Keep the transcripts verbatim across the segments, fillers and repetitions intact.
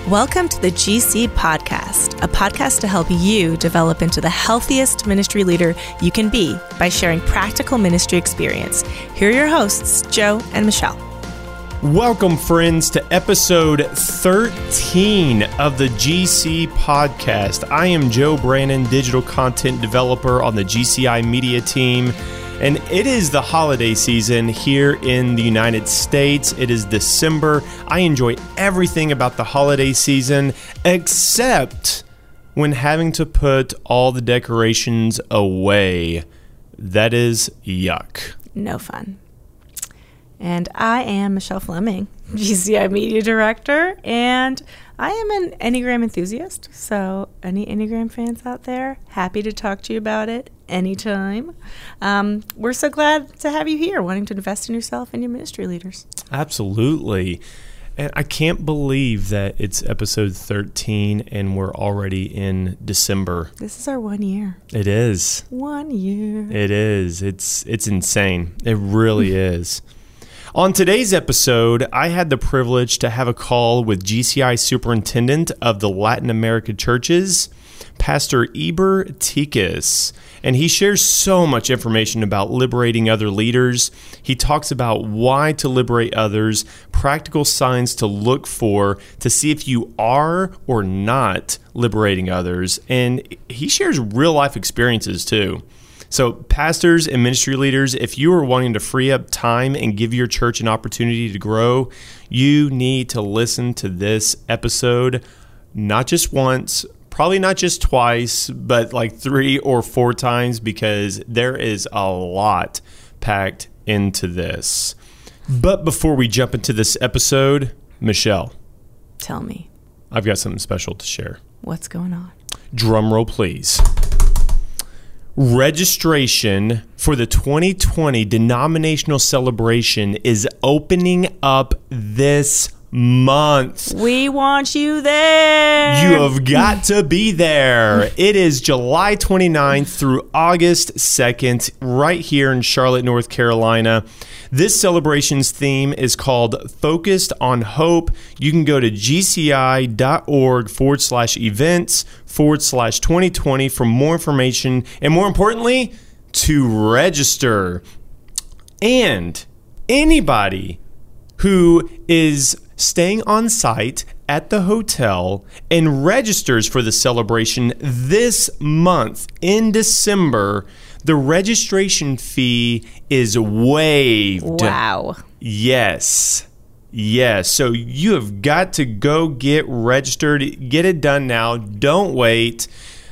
Welcome to the G C Podcast, a podcast to help you develop into the healthiest ministry leader you can be by sharing practical ministry experience. Here are your hosts, Joe and Michelle. Welcome, friends, to episode thirteen of the G C Podcast. I am Joe Brannon, digital content developer on the G C I media team. And it is the holiday season here in the United States. It is December. I enjoy everything about the holiday season, except when having to put all the decorations away. That is yuck. No fun. And I am Michelle Fleming, G C I Media Director, and I am an Enneagram enthusiast. So any Enneagram fans out there, happy to talk to you about it anytime. Um, we're so glad to have you here, wanting to invest in yourself and your ministry leaders. Absolutely. And I can't believe that it's episode thirteen and we're already in December. This is our one year. It is. One year. It is. It's it's insane. It really is. On today's episode, I had the privilege to have a call with G C I Superintendent of the Latin America churches, Pastor Eber Tikas, and he shares so much information about liberating other leaders. He talks about why to liberate others, practical signs to look for to see if you are or not liberating others, and he shares real-life experiences too. So pastors and ministry leaders, if you are wanting to free up time and give your church an opportunity to grow, you need to listen to this episode, not just once, probably not just twice, but like three or four times, because there is a lot packed into this. But before we jump into this episode, Michelle. Tell me. I've got something special to share. What's going on? Drum roll, please. Registration for the twenty twenty denominational celebration is opening up this month. We want you there. You have got to be there. It is July twenty-ninth through August second, right here in Charlotte, North Carolina. This celebration's theme is called Focused on Hope. You can go to gci.org forward slash events forward slash 2020 for more information and, more importantly, to register. And anybody who is staying on site at the hotel and registers for the celebration this month in December, the registration fee is waived. Wow. Yes. Yes. So you have got to go get registered. Get it done now. Don't wait.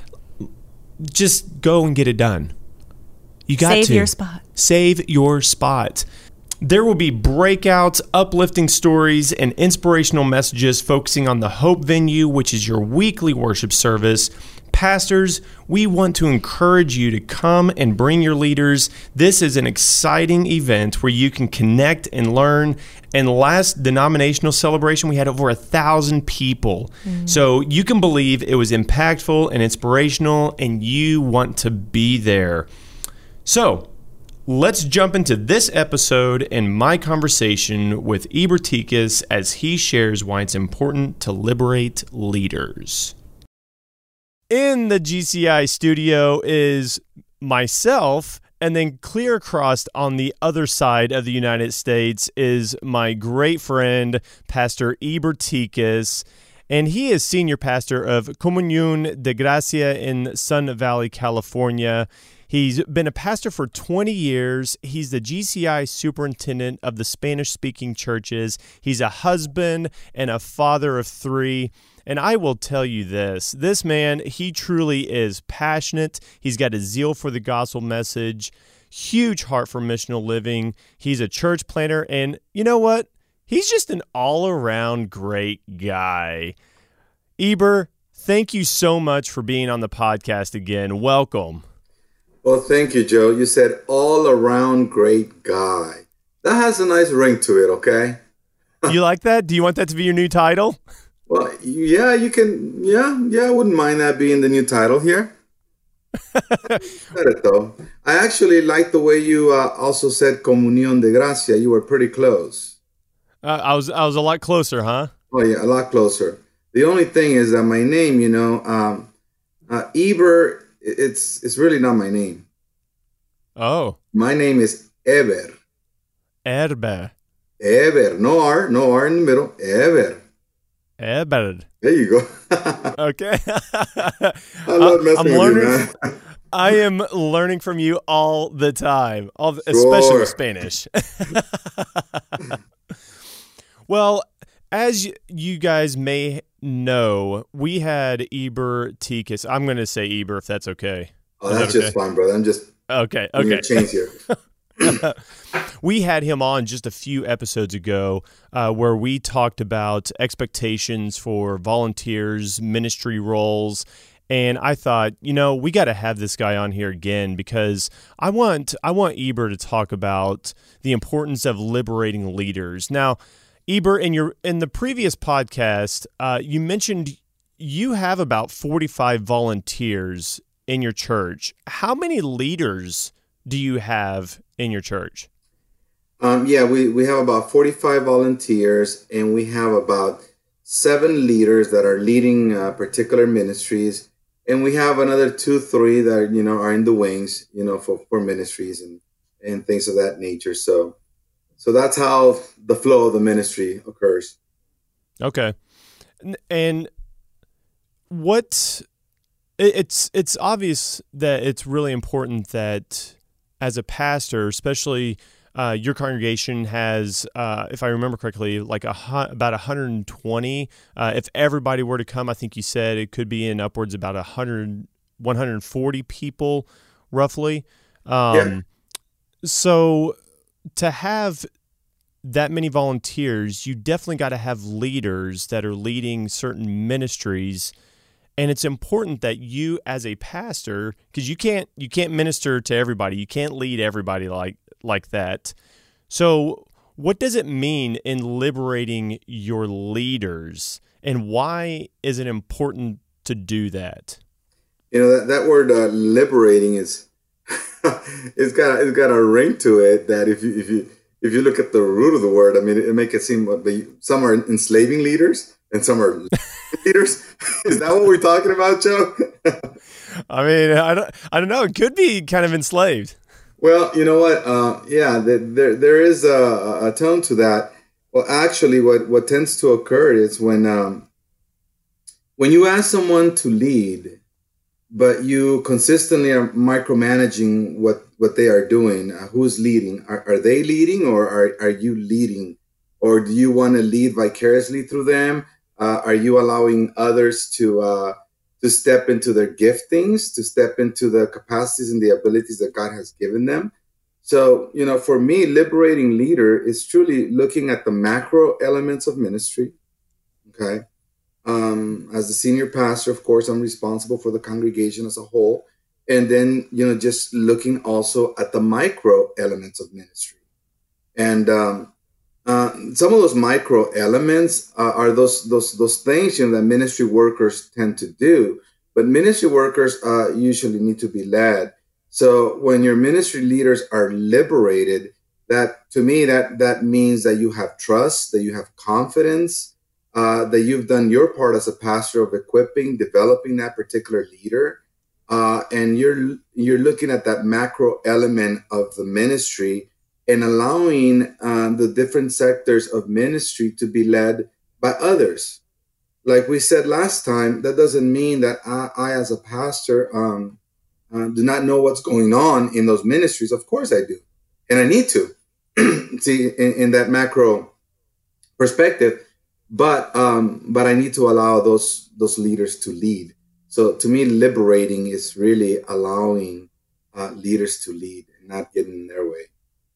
Just go and get it done. You got Save to. your spot. Save your spot. There will be breakouts, uplifting stories, and inspirational messages focusing on the Hope Venue, which is your weekly worship service. Pastors, we want to encourage you to come and bring your leaders. This is an exciting event where you can connect and learn. And last denominational celebration, we had over a thousand people. Mm. So you can believe it was impactful and inspirational, and you want to be there. So let's jump into this episode and my conversation with Eber Tikas as he shares why it's important to liberate leaders. In the G C I studio is myself, and then clear across on the other side of the United States is my great friend, Pastor Eber Tikas, and he is senior pastor of Comunión de Gracia in Sun Valley, California. He's been a pastor for twenty years. He's the G C I superintendent of the Spanish-speaking churches. He's a husband and a father of three. And I will tell you this, this man, he truly is passionate. He's got a zeal for the gospel message, huge heart for missional living. He's a church planter, and you know what? He's just an all-around great guy. Eber, thank you so much for being on the podcast again. Welcome. Well, thank you, Joe. You said all-around great guy. That has a nice ring to it, okay? You like that? Do you want that to be your new title? Well, yeah, you can. Yeah, yeah, I wouldn't mind that being the new title here. Said it though. I actually like the way you uh, also said Comunión de Gracia. You were pretty close. Uh, I was I was a lot closer, huh? Oh yeah, a lot closer. The only thing is that my name, you know, um, uh, Eber, it's it's really not my name. Oh. My name is Eber. Eber. Eber. No R, no R in the middle. Eber. Eber. There you go. Okay. I love messing I'm with learning, you, man. I am learning from you all the time, all, Sure. especially with Spanish. Well, as you guys may know, we had Eber Tikas. I'm going to say Eber if that's okay. Oh, Is that's that just okay? fine, brother. I'm just Okay, doing okay. your chains here. We had him on just a few episodes ago uh, where we talked about expectations for volunteers, ministry roles, and I thought, you know, we got to have this guy on here again because I want I want Eber to talk about the importance of liberating leaders. Now, Eber, in your in the previous podcast, uh, you mentioned you have about forty-five volunteers in your church. How many leaders do you have in your church? Um, yeah, we, we have about forty-five volunteers, and we have about seven leaders that are leading uh, particular ministries. And we have another two, three that, you know, are in the wings, you know, for, for ministries and, and things of that nature. So, so that's how the flow of the ministry occurs. Okay. And what it's it's obvious that it's really important that as a pastor, especially uh, your congregation has, uh, if I remember correctly, like a hu- about one hundred twenty. Uh, if everybody were to come, I think you said it could be in upwards about one hundred, one hundred forty people, roughly. Um, Yeah. So to have that many volunteers, you definitely got to have leaders that are leading certain ministries. And it's important that you, as a pastor, because you can't you can't minister to everybody, you can't lead everybody like like that. So, what does it mean in liberating your leaders, and why is it important to do that? You know, that, that word uh, liberating is it's got it's got a ring to it that if you if you if you look at the root of the word, I mean, it, it make it seem like some are enslaving leaders and some are leaders. Is that what we're talking about, Joe? I mean, I don't I don't know. It could be kind of enslaved. Well, you know what? Uh, yeah, there, there there is a, a tone to that. Well, actually, what, what tends to occur is when um, when you ask someone to lead, but you consistently are micromanaging what, what they are doing. Uh, who's leading? Are, are they leading, or are, are you leading? Or do you want to lead vicariously through them? Uh, are you allowing others to uh, to step into their giftings, to step into the capacities and the abilities that God has given them? So, you know, for me, liberating leader is truly looking at the macro elements of ministry. Okay. Um, as the senior pastor, of course, I'm responsible for the congregation as a whole. And then, you know, just looking also at the micro elements of ministry. And um, uh, some of those micro elements uh, are those those those things, you know, that ministry workers tend to do. But ministry workers uh, usually need to be led. So when your ministry leaders are liberated, that to me, that that means that you have trust, that you have confidence, Uh, that you've done your part as a pastor of equipping, developing that particular leader, uh, and you're you're looking at that macro element of the ministry and allowing uh, the different sectors of ministry to be led by others. Like we said last time, that doesn't mean that I, I as a pastor, um, uh, do not know what's going on in those ministries. Of course I do, and I need to see in, in that macro perspective. But um, but I need to allow those those leaders to lead. So to me, liberating is really allowing uh, leaders to lead and not getting in their way.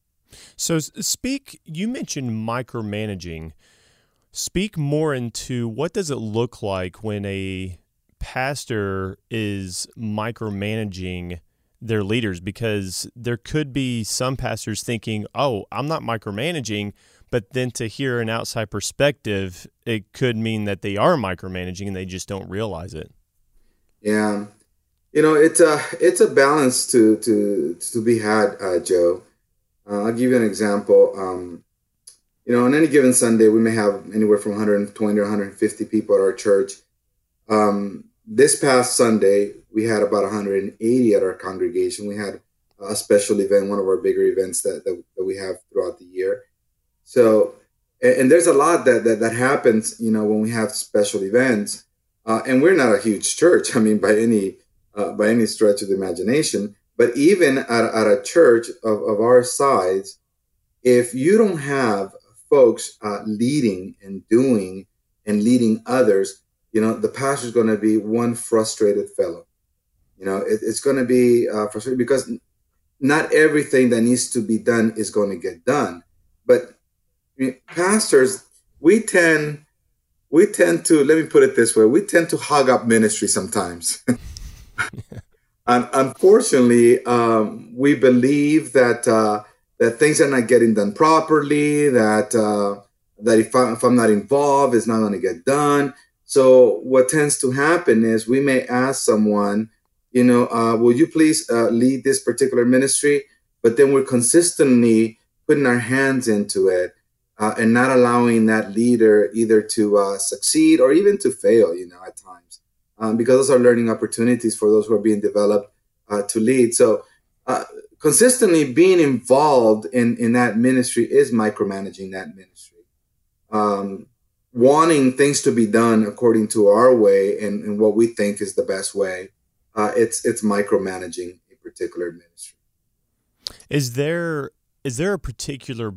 So speak, you mentioned micromanaging. Speak more into what does it look like when a pastor is micromanaging their leaders? Because there could be some pastors thinking, oh, I'm not micromanaging, but then to hear an outside perspective, it could mean that they are micromanaging and they just don't realize it. Yeah. You know, it's a, it's a balance to, to, to be had, uh, Joe. Uh, I'll give you an example. Um, you know, on any given Sunday, we may have anywhere from one hundred twenty to one hundred fifty people at our church. Um, this past Sunday, we had about one hundred eighty at our congregation. We had a special event, one of our bigger events that, that, that we have throughout the year. So, and, and there's a lot that, that, that happens, you know, when we have special events. Uh, and we're not a huge church, I mean, by any uh, by any stretch of the imagination. But even at, at a church of, of our size, if you don't have folks uh, leading and doing and leading others, you know, the pastor's going to be one frustrated fellow. You know, it, it's going to be uh, frustrating because not everything that needs to be done is going to get done. But I mean, pastors, we tend, we tend to, let me put it this way, we tend to hog up ministry sometimes. And unfortunately, um, we believe that uh, that things are not getting done properly, that uh, that if, I, if I'm not involved, it's not going to get done. So what tends to happen is we may ask someone, you know, uh, will you please uh, lead this particular ministry? But then we're consistently putting our hands into it uh, and not allowing that leader either to uh, succeed or even to fail, you know, at times. Um, because those are learning opportunities for those who are being developed uh, to lead. So uh, consistently being involved in, in that ministry is micromanaging that ministry. Um, wanting things to be done according to our way and, and what we think is the best way, uh, it's it's micromanaging a particular ministry. Is there is there a particular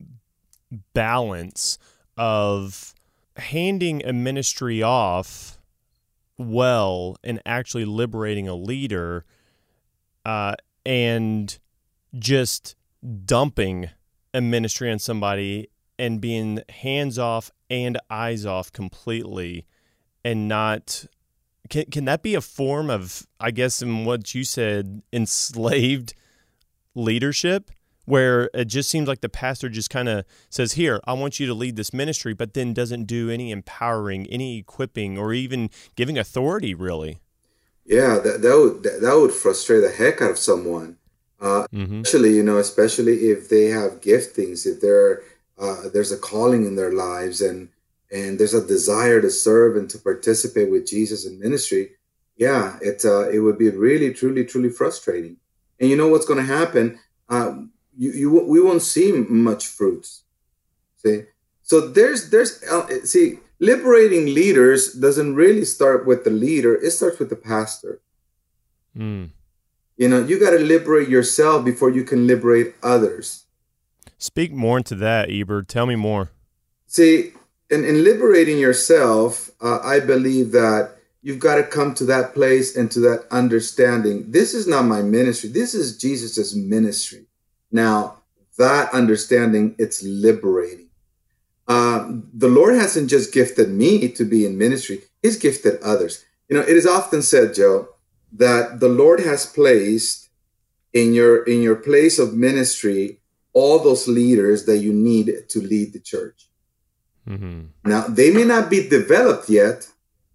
balance of handing a ministry off well and actually liberating a leader uh, and just dumping a ministry on somebody and being hands off and eyes off completely and not can can that be a form of, I guess, in what you said, enslaved leadership, where it just seems like the pastor just kind of says, here, I want you to lead this ministry, but then doesn't do any empowering, any equipping, or even giving authority, really? Yeah, that, that would that, that would frustrate the heck out of someone. Uh, mm-hmm. Especially, you know, especially if they have giftings, if there uh, there's a calling in their lives, and and there's a desire to serve and to participate with Jesus in ministry. Yeah, it uh, it would be really, truly, truly frustrating. And you know what's going to happen? Uh, You, you we won't see much fruits. See, so there's there's uh, see liberating leaders doesn't really start with the leader. It starts with the pastor. Mm. You know, you got to liberate yourself before you can liberate others. Speak more into that, Eber. Tell me more. See, in, in liberating yourself, uh, I believe that you've got to come to that place and to that understanding. This is not my ministry. This is Jesus's ministry. Now, that understanding, it's liberating. Uh, the Lord hasn't just gifted me to be in ministry. He's gifted others. You know, it is often said, Joe, that the Lord has placed in your in your place of ministry all those leaders that you need to lead the church. Mm-hmm. Now, they may not be developed yet,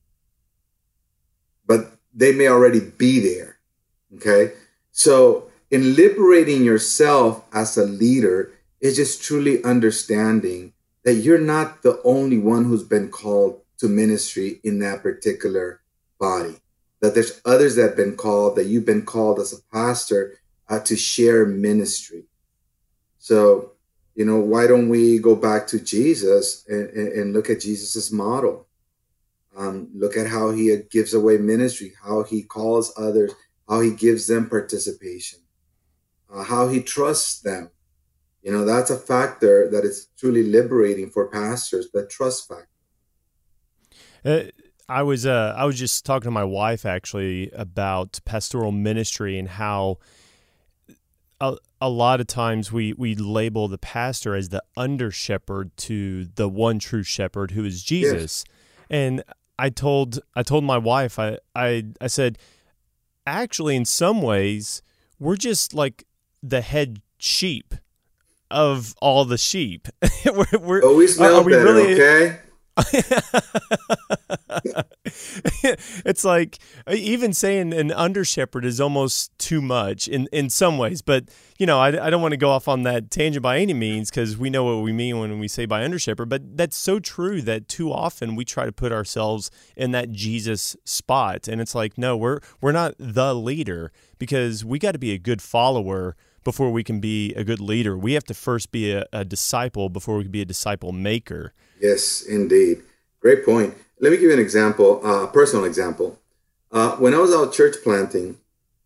but they may already be there. Okay? So, in liberating yourself as a leader, is just truly understanding that you're not the only one who's been called to ministry in that particular body. That there's others that have been called, that you've been called as a pastor uh, to share ministry. So, you know, why don't we go back to Jesus and, and look at Jesus's model? Um, look at how he gives away ministry, how he calls others, how he gives them participation. Uh, how he trusts them. You know, that's a factor that is truly liberating for pastors, the trust factor. Uh, I was uh, I was just talking to my wife, actually, about pastoral ministry and how a, a lot of times we, we label the pastor as the under-shepherd to the one true shepherd, who is Jesus. Yes. And I told I told my wife, I, I, I said, actually, in some ways, we're just like the head sheep of all the sheep. we're, we're, oh, we smell are we better, really, okay? It's like even saying an under shepherd is almost too much in, in some ways. But, you know, I, I don't want to go off on that tangent by any means because we know what we mean when we say by under shepherd. But that's so true that too often we try to put ourselves in that Jesus spot. And it's like, no, we're we're not the leader because we got to be a good follower before we can be a good leader. We have to first be a, a disciple before we can be a disciple maker. Yes, indeed. Great point. Let me give you an example, uh, a personal example. Uh, when I was out church planting,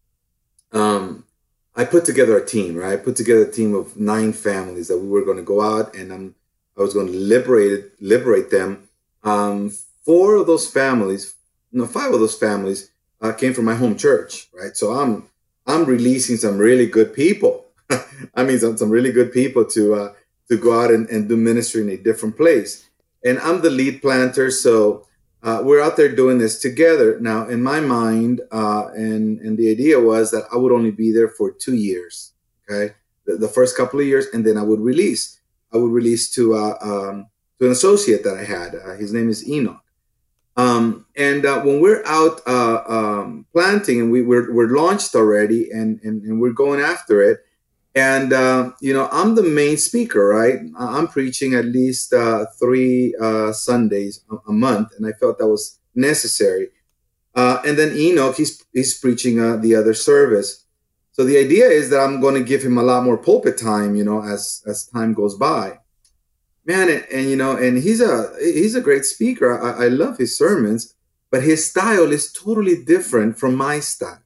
um, I put together a team, right? I put together a team of nine families that we were going to go out and um, I was going to liberate liberate them. Um, four of those families, no, five of those families uh, came from my home church, right? So I'm I'm releasing some really good people. I mean, some, some really good people to uh, to go out and, and do ministry in a different place. And I'm the lead planter, so uh, we're out there doing this together. Now, in my mind, uh, and, and the idea was that I would only be there for two years, okay? The, the first couple of years, and then I would release. I would release to uh, um, to an associate that I had. Uh, his name is Enoch. Um, and uh, when we're out uh, um, planting, and we, we're, we're launched already, and, and, and we're going after it, And, uh, you know, I'm the main speaker, right? I'm preaching at least uh, three uh, Sundays a, a month, and I felt that was necessary. Uh, and then Enoch, he's, he's preaching uh, the other service. So the idea is that I'm going to give him a lot more pulpit time, you know, as, as time goes by. Man, and, and, you know, and he's a he's a great speaker. I, I love his sermons, but his style is totally different from my style.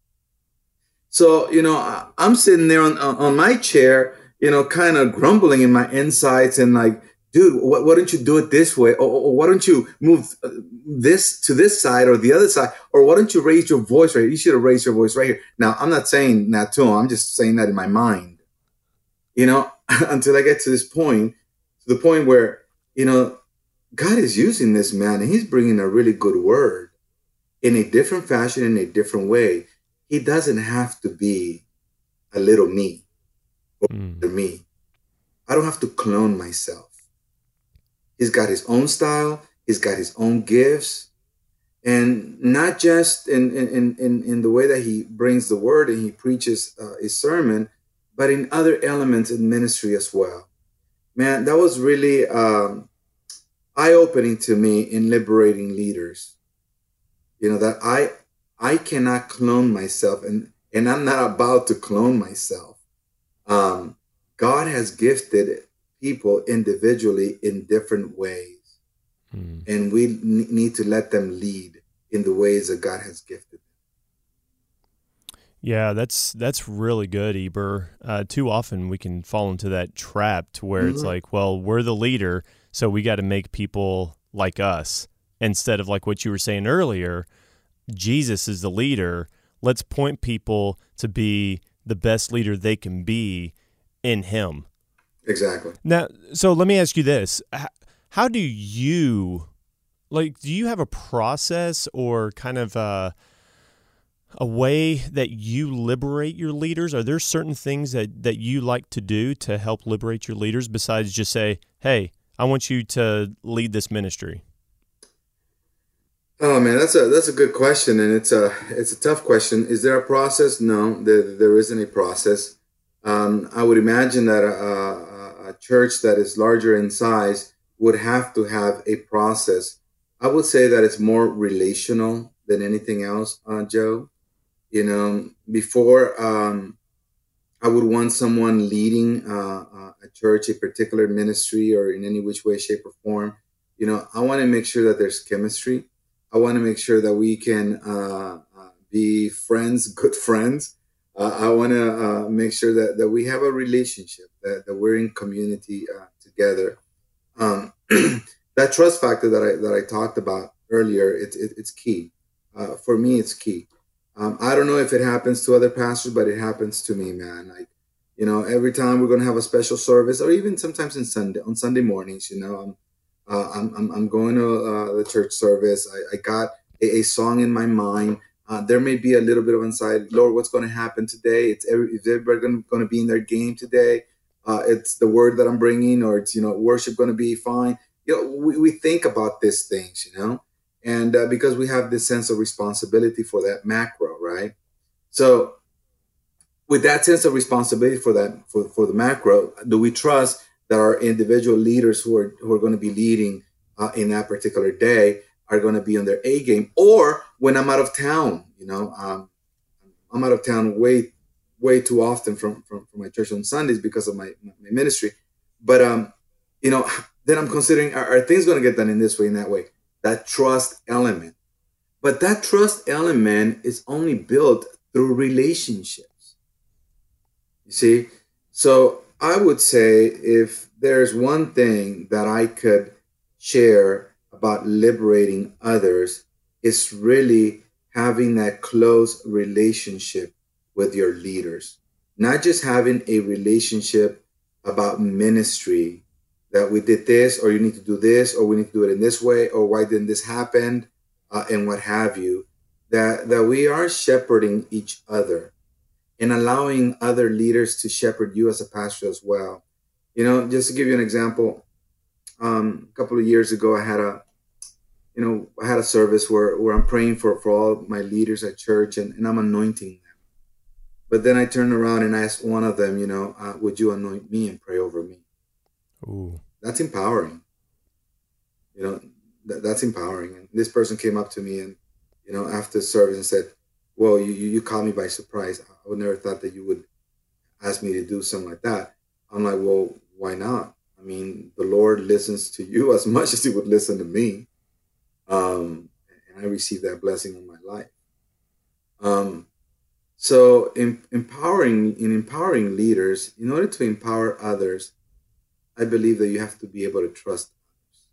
So, you know, I'm sitting there on, on my chair, you know, kind of grumbling in my insides and like, dude, why, why don't you do it this way? Or, or why don't you move this to this side or the other side? Or why don't you raise your voice right here? You should have raised your voice right here. Now, I'm not saying that to him. I'm just saying that in my mind, you know, until I get to this point, to the point where, you know, God is using this man and he's bringing a really good word in a different fashion, in a different way. He doesn't have to be a little me or mm. me. I don't have to clone myself. He's got his own style. He's got his own gifts. And not just in, in, in, in the way that he brings the word and he preaches uh, his sermon, but in other elements in ministry as well. Man, that was really um, eye-opening to me in liberating leaders. You know, that I... I cannot clone myself, and, and I'm not about to clone myself. Um, God has gifted people individually in different ways, hmm. and we n- need to let them lead in the ways that God has gifted them. Yeah, that's that's really good, Eber. Uh, too often we can fall into that trap to where mm-hmm. it's like, well, we're the leader, so we got to make people like us, instead of like what you were saying earlier, Jesus is the leader. Let's point people to be the best leader they can be in him. Exactly. Now, so let me ask you this. How do you, like, do you have a process or kind of a, a way that you liberate your leaders? Are there certain things that, that you like to do to help liberate your leaders besides just say, hey, I want you to lead this ministry? Oh man, that's a that's a good question, and it's a it's a tough question. Is there a process? No, there there isn't a process. Um, I would imagine that a, a, a church that is larger in size would have to have a process. I would say that it's more relational than anything else, uh, Joe. You know, before um, I would want someone leading uh, a church, a particular ministry, or in any which way, shape, or form. You know, I want to make sure that there's chemistry. I want to make sure that we can uh, uh, be friends, good friends. Uh, I want to uh, make sure that, that we have a relationship, that, that we're in community uh, together. Um, that trust factor that I that I talked about earlier, it, it, it's key. Uh, for me, it's key. Um, I don't know if it happens to other pastors, but it happens to me, man. Like, you know, every time we're going to have a special service, or even sometimes in Sunday, on Sunday mornings, you know, I'm, Uh, I'm, I'm I'm going to uh, the church service. I, I got a, a song in my mind. Uh, there may be a little bit of anxiety. Lord, what's going to happen today? It's every, is everybody going to, going to be in their game today? Uh, it's the word that I'm bringing, or it's, you know, worship going to be fine? you know, we, we think about these things, you know, and uh, because we have this sense of responsibility for that macro, right? So with that sense of responsibility for that, for, for the macro, do we trust that our individual leaders who are, who are going to be leading uh, in that particular day are going to be on their A game? Or when I'm out of town, you know, um, I'm out of town way, way too often from, from, from my church on Sundays because of my, my ministry. But, um, you know, then I'm considering, are, are things going to get done in this way, in that way? That trust element. But that trust element is only built through relationships. You see? So I would say if there's one thing that I could share about liberating others, it's really having that close relationship with your leaders. Not just having a relationship about ministry, that we did this, or you need to do this, or we need to do it in this way, or why didn't this happen, uh, and what have you. That, that we are shepherding each other and allowing other leaders to shepherd you as a pastor as well. You know, just to give you an example, um, a couple of years ago, I had a, you know, I had a service where, where I'm praying for, for all my leaders at church, and, and I'm anointing them. But then I turned around and asked one of them, you know, uh, would you anoint me and pray over me? Ooh. That's empowering. You know, th- that's empowering. And this person came up to me and, you know, after the service and said, well, you, you caught me by surprise. I would never thought that you would ask me to do something like that. I'm like, well, why not? I mean, the Lord listens to you as much as he would listen to me. Um, and I received that blessing in my life. Um, so in, empowering, in empowering leaders, in order to empower others, I believe that you have to be able to trust others.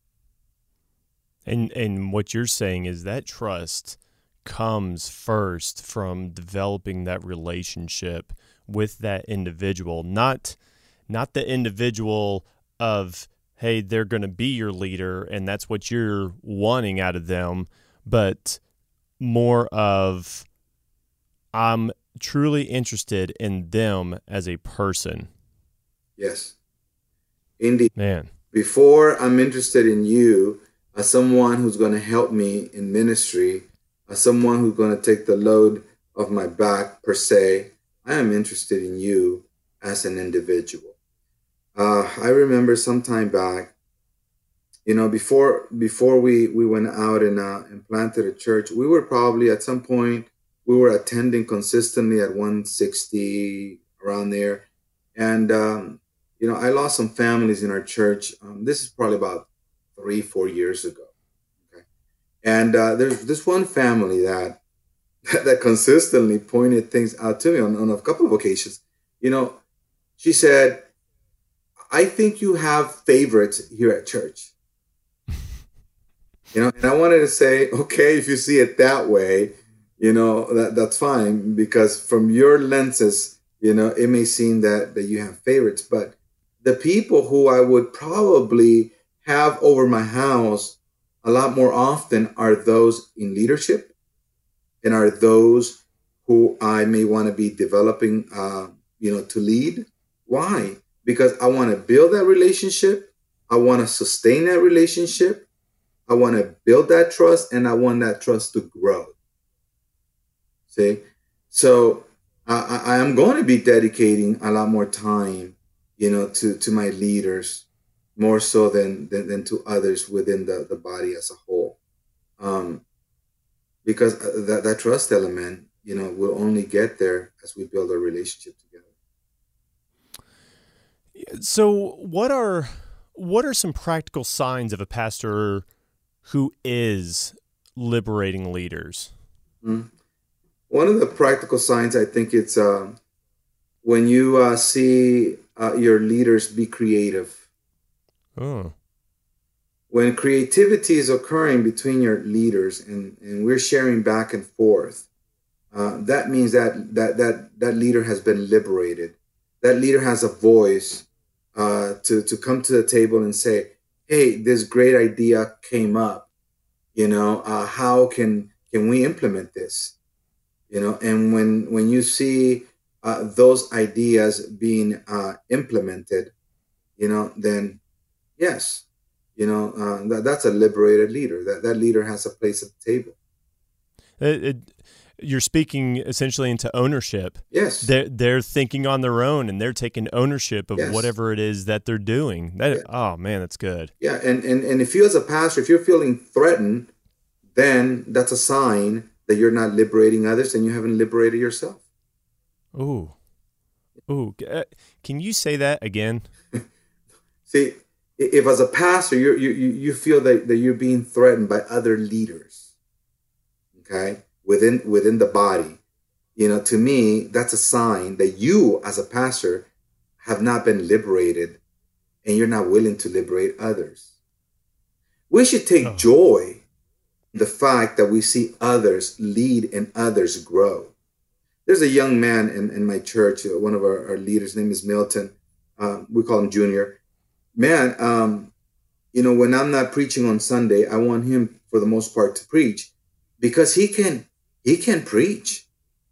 And and what you're saying is that trust comes first from developing that relationship with that individual, not not the individual of, hey, they're going to be your leader and that's what you're wanting out of them, but more of, I'm truly interested in them as a person. Yes. Indeed. Man. Before I'm interested in you as someone who's going to help me in ministry, as someone who's going to take the load off my back per se, I am interested in you as an individual. Uh, I remember some time back, you know, before before we, we went out and, uh, and planted a church, we were probably at some point, we were attending consistently at one sixty, around there. And, um, you know, I lost some families in our church. Um, this is probably about three, four years ago. Okay, and uh, there's this one family that that consistently pointed things out to me on, on a couple of occasions. You know, she said, "I think you have favorites here at church." You know, and I wanted to say, okay, if you see it that way, you know, that that's fine, because from your lenses, you know, it may seem that that you have favorites, but the people who I would probably have over my house a lot more often are those in leadership, and are those who I may want to be developing, uh, you know, to lead. Why? Because I want to build that relationship. I want to sustain that relationship. I want to build that trust, and I want that trust to grow. See? So I, I am going to be dedicating a lot more time, you know, to, to my leaders, more so than, than, than to others within the, the body as a whole. Um, because that, that trust element, you know, will only get there as we build a relationship together. So what are, what are some practical signs of a pastor who is liberating leaders? Mm-hmm. One of the practical signs, I think it's uh, when you uh, see uh, your leaders be creative. Oh. When creativity is occurring between your leaders, and, and we're sharing back and forth, uh, that means that, that that that leader has been liberated. That leader has a voice uh, to, to come to the table and say, hey, this great idea came up. You know, uh, how can can we implement this? You know, and when when you see uh, those ideas being uh, implemented, you know, then yes, You know, uh, that, that's a liberated leader. That that leader has a place at the table. It, it, you're speaking essentially into ownership. Yes. They're, they're thinking on their own, and they're taking ownership of Yes. whatever it is that they're doing. That Yeah. Oh, man, that's good. Yeah, and, and, and if you as a pastor, if you're feeling threatened, then that's a sign that you're not liberating others and you haven't liberated yourself. Ooh. Ooh. Uh, Can you say that again? See, if as a pastor, you you you feel that, that you're being threatened by other leaders, okay, within within the body, you know, to me, that's a sign that you as a pastor have not been liberated and you're not willing to liberate others. We should take Oh. joy in the fact that we see others lead and others grow. There's a young man in, in my church, uh, one of our, our leaders, his name is Milton. Uh, we call him Junior. Man, um, you know, when I'm not preaching on Sunday, I want him for the most part to preach because he can he can preach.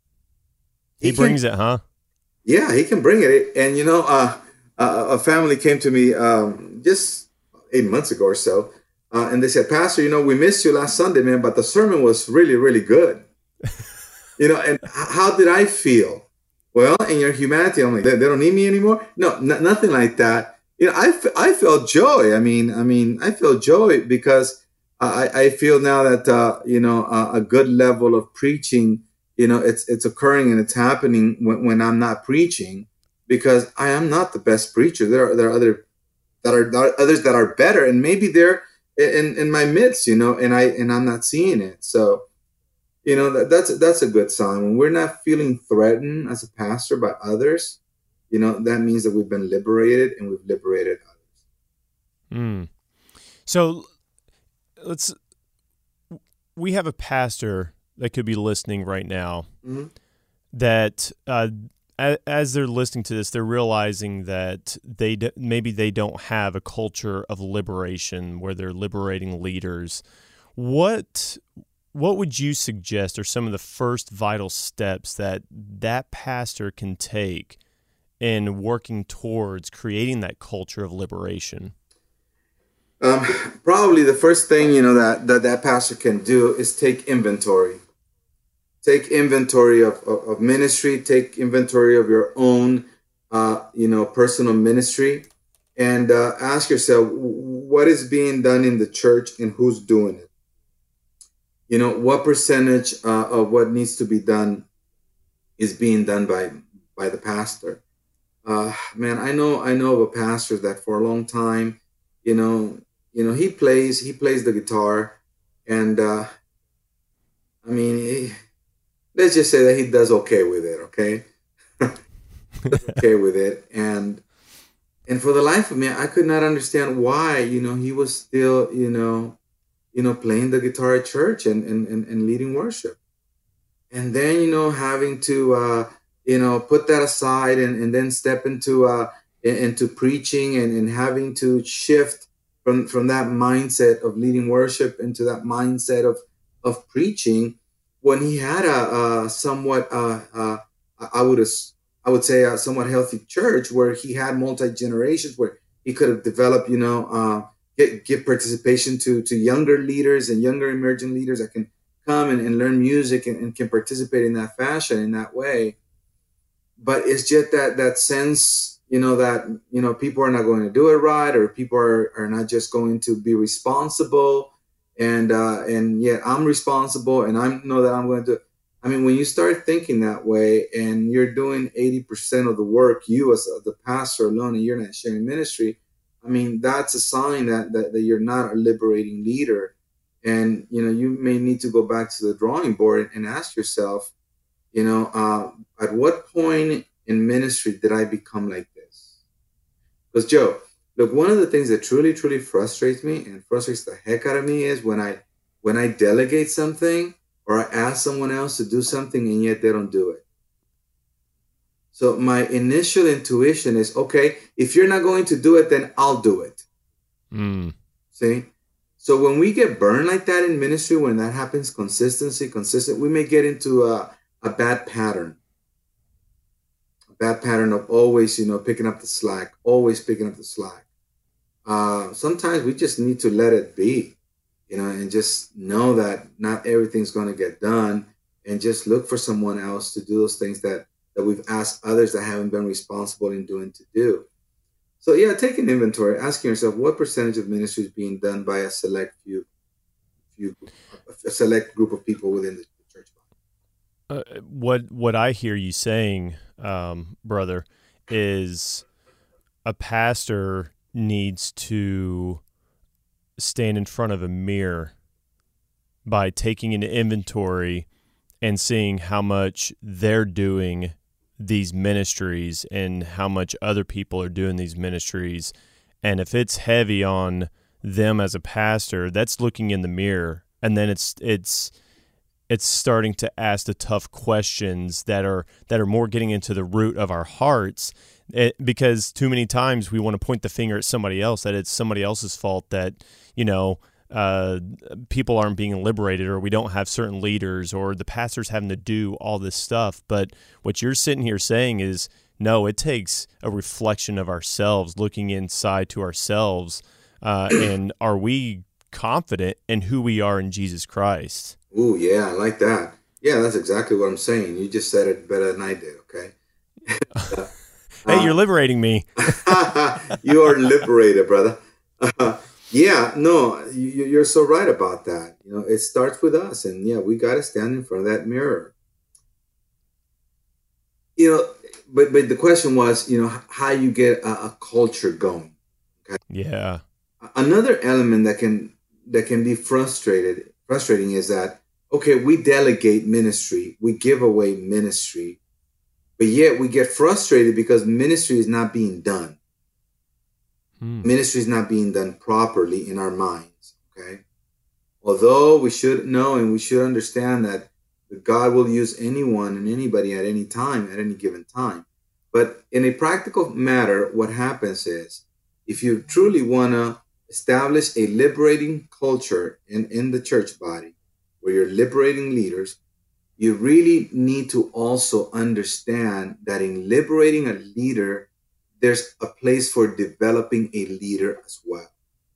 He, can- brings it, huh? Yeah, he can bring it. And you know, uh, uh, a family came to me um, just eight months ago or so, uh, and they said, "Pastor, you know, we missed you last Sunday, man, but the sermon was really, really good." You know, and h- how did I feel? Well, in your humanity, I'm like, they, they don't need me anymore. No, n- nothing like that. You know, I, f- I felt joy. I mean, I mean, I feel joy because I, I feel now that uh, you know uh, a good level of preaching, you know, it's it's occurring and it's happening when, when I'm not preaching because I am not the best preacher. There are there are other that are, there are others that are better, and maybe they're in in my midst, you know, and I and I'm not seeing it. So. You know, that, that's that's a good sign. When we're not feeling threatened as a pastor by others, you know, that means that we've been liberated and we've liberated others. Mm. So let's. We have a pastor that could be listening right now. Mm-hmm. That uh, a- as they're listening to this, they're realizing that they d- maybe they don't have a culture of liberation where they're liberating leaders. What what would you suggest are some of the first vital steps that that pastor can take in working towards creating that culture of liberation? Um, probably the first thing, you know, that, that that pastor can do is take inventory. Take inventory of, of, of ministry, take inventory of your own, uh, you know, personal ministry, and uh, ask yourself, what is being done in the church and who's doing it? You know, what percentage uh, of what needs to be done is being done by by the pastor? Uh, man, I know I know of a pastor that for a long time, you know, you know, he plays he plays the guitar, and uh, I mean, he, let's just say that he does okay with it. Okay, okay with it, and and for the life of me, I could not understand why, you know, he was still, you know. you know, playing the guitar at church and, and, and, and leading worship. And then, you know, having to, uh, you know, put that aside and, and then step into, uh, into preaching and, and having to shift from, from that mindset of leading worship into that mindset of, of preaching when he had a, a somewhat, uh, uh, I would, I would say a somewhat healthy church where he had multi-generations where he could have developed, you know, uh, Get, give participation to, to younger leaders and younger emerging leaders that can come and, and learn music and, and can participate in that fashion, in that way. But it's just that that sense, you know, that, you know, people are not going to do it right, or people are, are not just going to be responsible. And uh, and yet I'm responsible and I know that I'm going to. I mean, when you start thinking that way and you're doing eighty percent of the work, you as the pastor alone, and you're not sharing ministry, I mean, that's a sign that, that, that you're not a liberating leader. And, you know, you may need to go back to the drawing board and ask yourself, you know, uh, at what point in ministry did I become like this? Because, Joe, look, one of the things that truly, truly frustrates me and frustrates the heck out of me is when I when I delegate something or I ask someone else to do something and yet they don't do it. So my initial intuition is, okay, if you're not going to do it, then I'll do it. Mm. See? So when we get burned like that in ministry, when that happens, consistency, consistent, we may get into a, a bad pattern. A bad pattern of always, you know, picking up the slack, always picking up the slack. uh, sometimes we just need to let it be, you know, and just know that not everything's going to get done, and just look for someone else to do those things that, that we've asked others that haven't been responsible in doing to do. So yeah, take an inventory, asking yourself what percentage of ministry is being done by a select few, few a select group of people within the church body. Uh, what what I hear you saying, um, brother, is a pastor needs to stand in front of a mirror by taking an inventory and seeing how much they're doing these ministries and how much other people are doing these ministries. And if it's heavy on them as a pastor, that's looking in the mirror. And then it's it's it's starting to ask the tough questions that are that are more getting into the root of our hearts. It, because too many times we want to point the finger at somebody else, that it's somebody else's fault that, you know, uh, people aren't being liberated, or we don't have certain leaders, or the pastor's having to do all this stuff. But what you're sitting here saying is, no, it takes a reflection of ourselves, looking inside to ourselves, uh, and are we confident in who we are in Jesus Christ? Ooh, yeah, I like that. Yeah, that's exactly what I'm saying. You just said it better than I did, okay? uh, hey, you're liberating me. You are liberated, brother. Uh, yeah, no, you, you're so right about that. You know, it starts with us, and yeah, we got to stand in front of that mirror. You know, but but the question was, you know, how you get a, a culture going. Okay? Yeah. Another element that can that can be frustrated frustrating is that, okay, we delegate ministry, we give away ministry, but yet we get frustrated because ministry is not being done. Hmm. Ministry is not being done properly in our minds, okay? Although we should know and we should understand that God will use anyone and anybody at any time, at any given time. But in a practical matter, what happens is, if you truly want to establish a liberating culture in, in the church body, where you're liberating leaders, you really need to also understand that in liberating a leader, there's a place for developing a leader as well.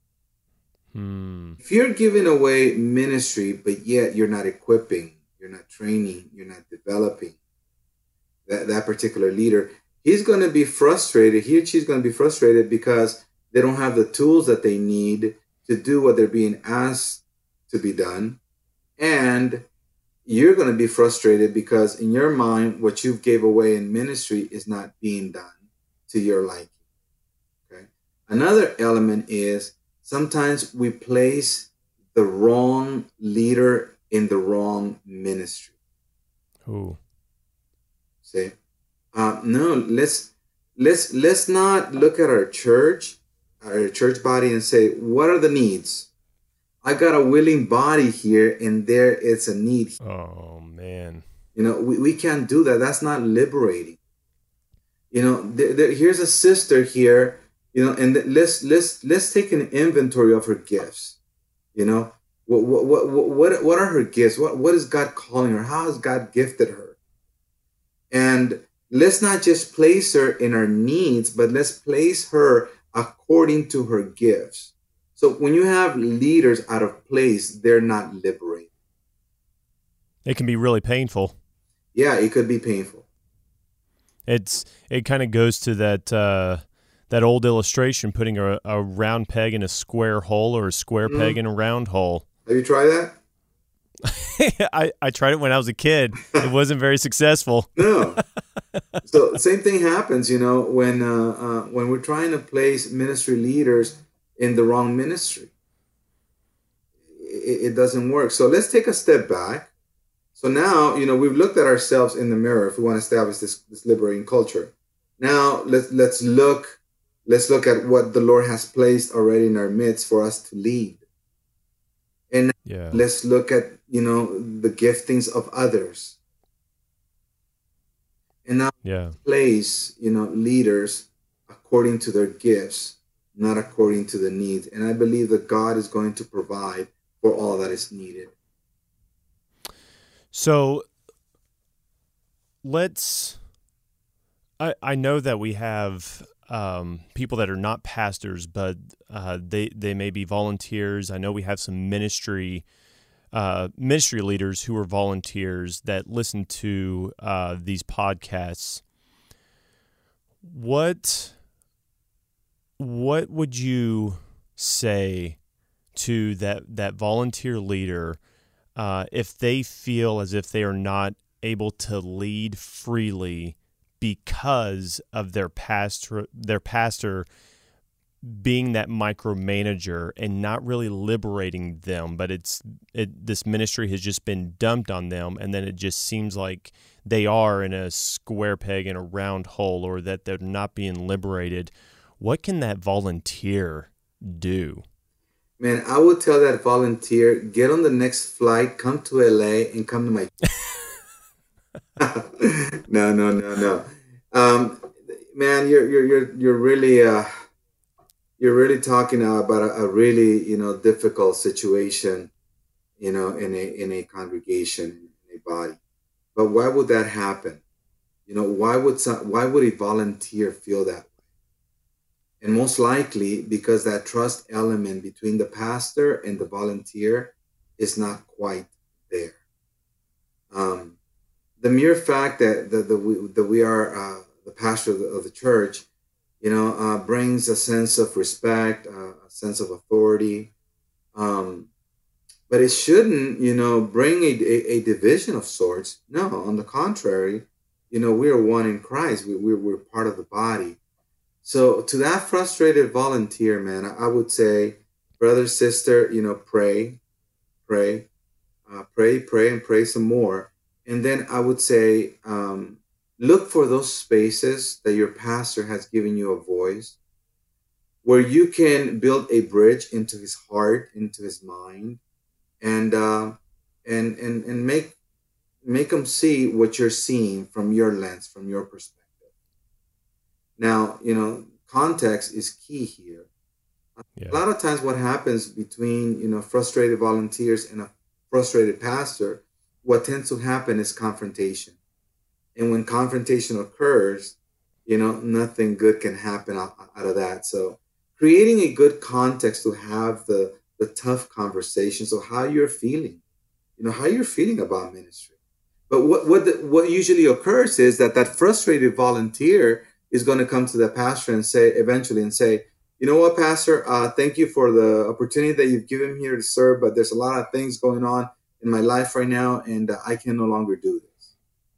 Hmm. If you're giving away ministry, but yet you're not equipping, you're not training, you're not developing that, that particular leader, he's going to be frustrated. He or she's going to be frustrated because they don't have the tools that they need to do what they're being asked to be done. And you're going to be frustrated because in your mind, what you gave away in ministry is not being done to your liking. Okay. Another element is sometimes we place the wrong leader in the wrong ministry. Who? See, uh, no, let's let's let's not look at our church, our church body, and say, what are the needs? I got a willing body here, and there it's a need. Oh man, you know, we, we can't do that. That's not liberating. You know, there, there, here's a sister here, you know, and let's let's let's take an inventory of her gifts. You know, what what what what what are her gifts? What what is God calling her? How has God gifted her? And let's not just place her in her needs, but let's place her according to her gifts. So when you have leaders out of place, they're not liberated. It can be really painful. Yeah, it could be painful. It's it kind of goes to that uh, that old illustration, putting a, a round peg in a square hole, or a square mm. peg in a round hole. Have you tried that? I, I tried it when I was a kid. It wasn't very successful. No. So same thing happens, you know, when uh, uh, when we're trying to place ministry leaders in the wrong ministry. It, it doesn't work. So let's take a step back. So now, you know, we've looked at ourselves in the mirror if we want to establish this, this liberating culture. Now let's let's look let's look at what the Lord has placed already in our midst for us to lead. And yeah. Let's look at, you know, the giftings of others. And now yeah. place, you know, leaders according to their gifts, not according to the needs. And I believe that God is going to provide for all that is needed. So let's, I, I know that we have um, people that are not pastors, but uh, they they may be volunteers. I know we have some ministry uh, ministry leaders who are volunteers that listen to uh, these podcasts. What what would you say to that that volunteer leader uh, if they feel as if they are not able to lead freely because of their pastor their pastor being that micromanager and not really liberating them, but it's it, this ministry has just been dumped on them, and then it just seems like they are in a square peg in a round hole, or that they're not being liberated. What can that volunteer do? Man, I would tell that volunteer, get on the next flight, come to L A, and come to my... no, no, no, no. Um, man, you're you're you're you're really uh, you're really talking about a, a really you know difficult situation, you know, in a in a congregation, in a body. But why would that happen? You know, why would some, why would a volunteer feel that way? And most likely because that trust element between the pastor and the volunteer is not quite there. Um, the mere fact that that, that, we, that we are uh, the pastor of the, of the church, you know, uh, brings a sense of respect, uh, a sense of authority. Um, but it shouldn't, you know, bring a, a, a division of sorts. No, on the contrary, you know, we are one in Christ. We, we're, we're part of the body. So to that frustrated volunteer, man, I would say, brother, sister, you know, pray, pray, uh, pray, pray, and pray some more. And then I would say, um, look for those spaces that your pastor has given you a voice, where you can build a bridge into his heart, into his mind, and uh, and and and make make him see what you're seeing from your lens, from your perspective. Now, you know, context is key here. Yeah. A lot of times what happens between, you know, frustrated volunteers and a frustrated pastor, what tends to happen is confrontation. And when confrontation occurs, you know, nothing good can happen out, out of that. So creating a good context to have the, the tough conversations of how you're feeling, you know, how you're feeling about ministry. But what, what, the, what usually occurs is that that frustrated volunteer is going to come to the pastor and say, eventually, and say, you know what, pastor, uh, thank you for the opportunity that you've given me here to serve, but there's a lot of things going on in my life right now, and uh, I can no longer do this.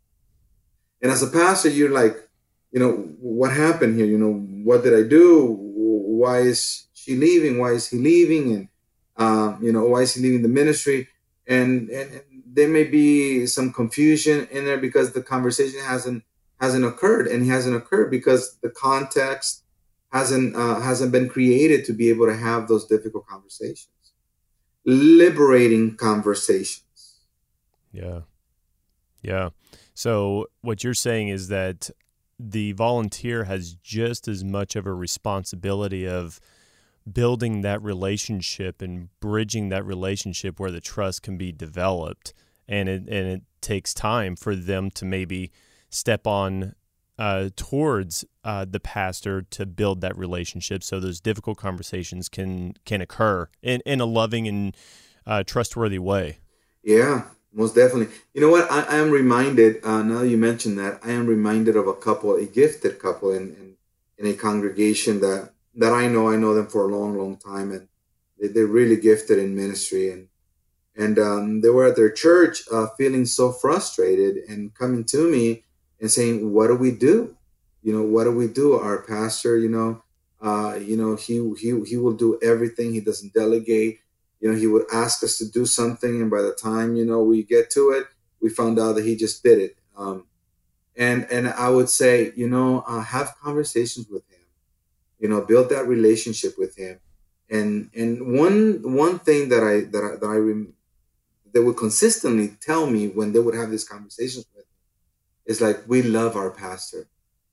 And as a pastor, you're like, you know, what happened here? You know, what did I do? Why is she leaving? Why is he leaving? And, um, you know, why is he leaving the ministry? And, and, and there may be some confusion in there because the conversation hasn't hasn't occurred, and it hasn't occurred because the context hasn't uh, hasn't been created to be able to have those difficult conversations, liberating conversations. Yeah, yeah. So what you're saying is that the volunteer has just as much of a responsibility of building that relationship and bridging that relationship where the trust can be developed, and it and it takes time for them to maybe step on uh, towards uh, the pastor to build that relationship, so those difficult conversations can can occur in, in a loving and uh, trustworthy way. Yeah, most definitely. You know what? I, I am reminded, uh, now that you mentioned that, I am reminded of a couple, a gifted couple in, in, in a congregation that, that I know. I know them for a long, long time, and they, they're really gifted in ministry. And and um, they were at their church uh, feeling so frustrated and coming to me and saying, what do we do? You know, what do we do? Our pastor, you know, uh, you know, he, he, he will do everything. He doesn't delegate. You know, he would ask us to do something, and by the time, you know, we get to it, we found out that he just did it. Um, and, and I would say, you know, uh, have conversations with him, you know, build that relationship with him. And, and one, one thing that I, that I, that I, rem- they would consistently tell me when they would have these conversations with me, it's like, we love our pastor.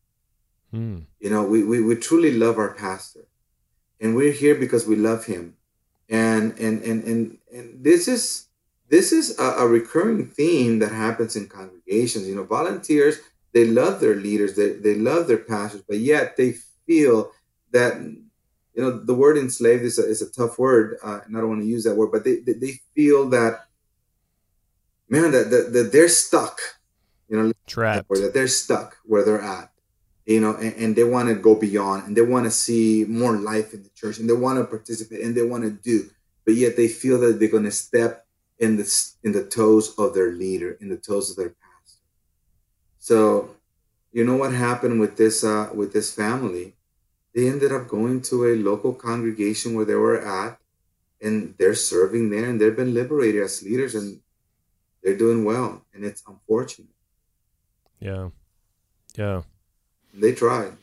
Hmm. You know, we, we, we truly love our pastor, and we're here because we love him. And, and, and, and, and this is, this is a, a recurring theme that happens in congregations. You know, volunteers, they love their leaders, they, they love their pastors, but yet they feel that, you know, the word enslaved is a, is a tough word, uh, and I don't want to use that word, but they, they, they feel that, man, that, that, that they're stuck, you know, trapped, or that they're stuck where they're at, you know, and, and they want to go beyond, and they want to see more life in the church, and they want to participate, and they want to do, but yet they feel that they're going to step in the, in the toes of their leader, in the toes of their pastor. So, you know what happened with this, uh, with this family? They ended up going to a local congregation where they were at, and they're serving there, and they've been liberated as leaders, and they're doing well. And it's unfortunate. Yeah. Yeah. They tried.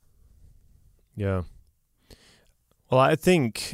Yeah. Well, I think,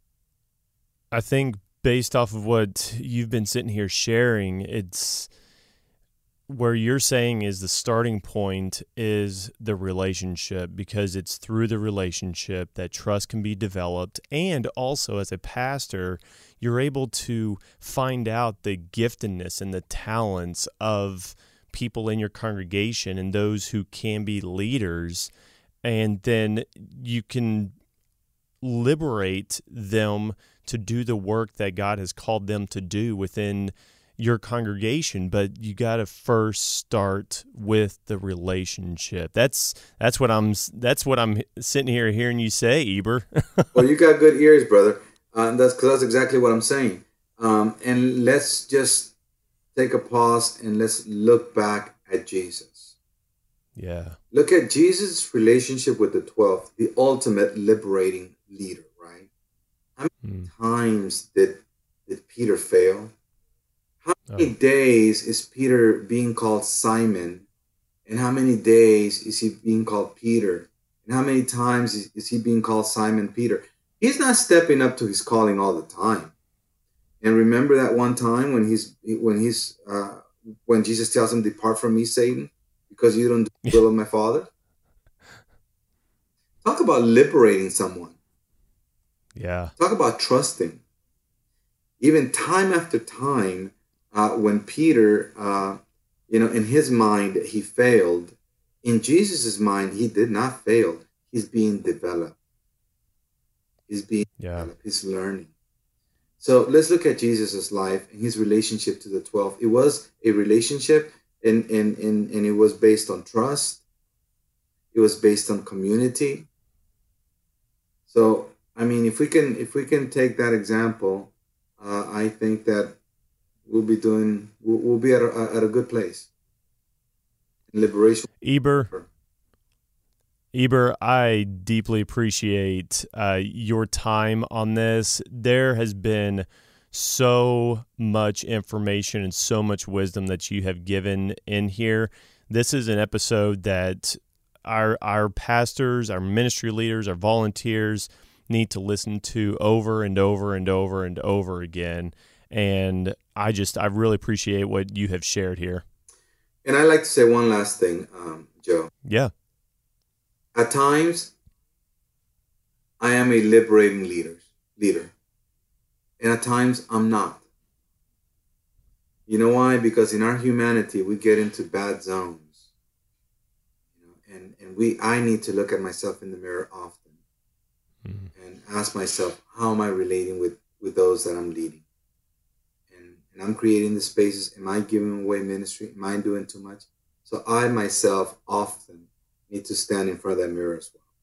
I think based off of what you've been sitting here sharing, it's, where you're saying is the starting point is the relationship, because it's through the relationship that trust can be developed. And also as a pastor, you're able to find out the giftedness and the talents of people in your congregation and those who can be leaders. And then you can liberate them to do the work that God has called them to do within your congregation. But you got to first start with the relationship. That's that's what I'm that's what I'm sitting here hearing you say, Eber. Well, you got good ears, brother. Uh, that's because that's exactly what I'm saying. Um, and let's just take a pause and let's look back at Jesus. Yeah. Look at Jesus' relationship with the twelve, the ultimate liberating leader, right? How many mm. times did did Peter fail? How many oh. days is Peter being called Simon? And how many days is he being called Peter? And how many times is, is he being called Simon Peter? He's not stepping up to his calling all the time. And remember that one time when he's when he's uh, when Jesus tells him, "Depart from me, Satan, because you don't do the will of my Father." Talk about liberating someone. Yeah. Talk about trusting. Even time after time, uh, when Peter, uh, you know, in his mind he failed, in Jesus's mind he did not fail. He's being developed. He's being yeah. developed. He's learning. So let's look at Jesus's life and his relationship to the twelve. It was a relationship, and and and and it was based on trust. It was based on community. So I mean, if we can if we can take that example, uh, I think that we'll be doing we'll, we'll be at a, at a good place. In liberation. Eber. Eber, I deeply appreciate uh, your time on this. There has been so much information and so much wisdom that you have given in here. This is an episode that our our pastors, our ministry leaders, our volunteers need to listen to over and over and over and over again. And I just, I really appreciate what you have shared here. And I'd like to say one last thing, um, Joe. Yeah. At times, I am a liberating leader, leader. And at times, I'm not. You know why? Because in our humanity, we get into bad zones. You know, and, and we, I need to look at myself in the mirror often mm-hmm. and ask myself, how am I relating with, with those that I'm leading? And, and I'm creating the spaces. Am I giving away ministry? Am I doing too much? So I myself often need to stand in front of that mirror as well.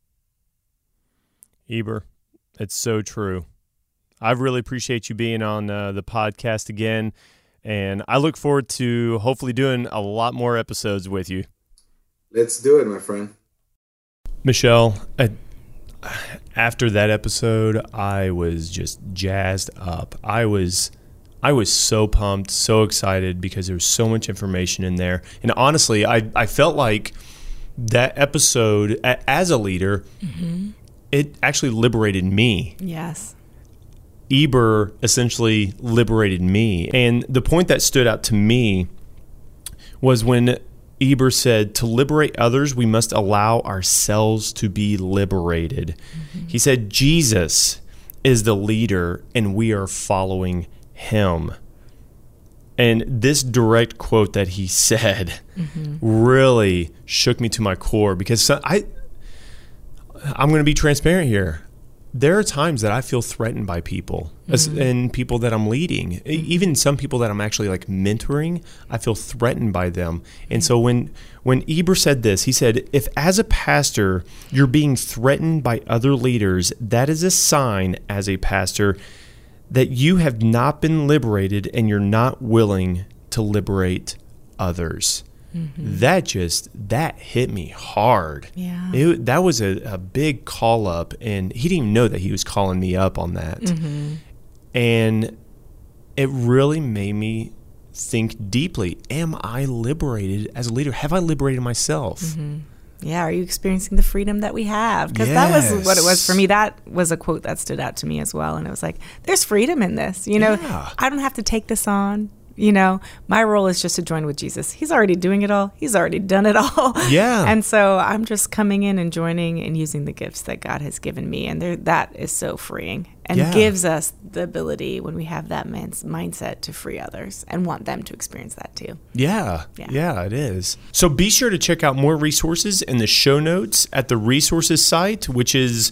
Eber, it's so true. I really appreciate you being on uh, the podcast again, and I look forward to hopefully doing a lot more episodes with you. Let's do it, my friend. Michelle, I, after that episode, I was just jazzed up. I was I was so pumped, so excited because there was so much information in there. And honestly, I, I felt like that episode, as a leader, mm-hmm. it actually liberated me. Yes. Eber essentially liberated me. And the point that stood out to me was when Eber said, to liberate others, we must allow ourselves to be liberated. Mm-hmm. He said, Jesus is the leader and we are following him. And this direct quote that he said mm-hmm. really shook me to my core, because I I'm going to be transparent here. There are times that I feel threatened by people mm-hmm. and people that I'm leading, even some people that I'm actually like mentoring. I feel threatened by them. And so when when Eber said this, he said, if as a pastor you're being threatened by other leaders, that is a sign as a pastor that you have not been liberated and you're not willing to liberate others. Mm-hmm. That just, that hit me hard. Yeah. It, that was a, a big call up, and he didn't even know that he was calling me up on that. Mm-hmm. And it really made me think deeply, am I liberated as a leader? Have I liberated myself? Mm-hmm. Yeah, are you experiencing the freedom that we have? Because yes. that was what it was for me. That was a quote that stood out to me as well. And it was like, there's freedom in this. You know, yeah. I don't have to take this on. You know, my role is just to join with Jesus. He's already doing it all. He's already done it all. Yeah. And so I'm just coming in and joining and using the gifts that God has given me. And there, that is so freeing and yeah. gives us the ability when we have that man's mindset to free others and want them to experience that too. Yeah. yeah. Yeah, it is. So be sure to check out more resources in the show notes at the resources site, which is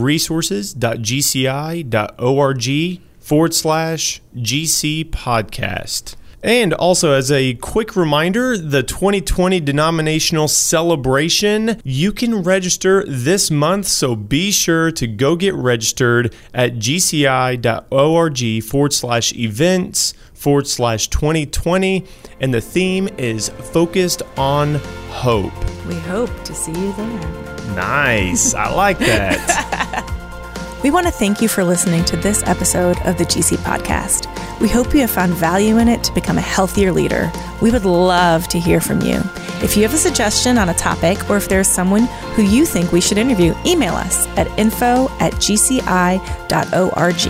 resources.gci.org forward slash GC podcast. And also, as a quick reminder, the twenty twenty denominational celebration, you can register this month, so be sure to go get registered at gci.org forward slash events forward slash 2020. And the theme is focused on hope. We hope to see you there. Nice. I like that. We want to thank you for listening to this episode of the G C Podcast. We hope you have found value in it to become a healthier leader. We would love to hear from you. If you have a suggestion on a topic, or if there's someone who you think we should interview, email us at info at gci.org.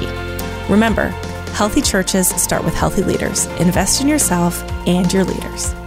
Remember, healthy churches start with healthy leaders. Invest in yourself and your leaders.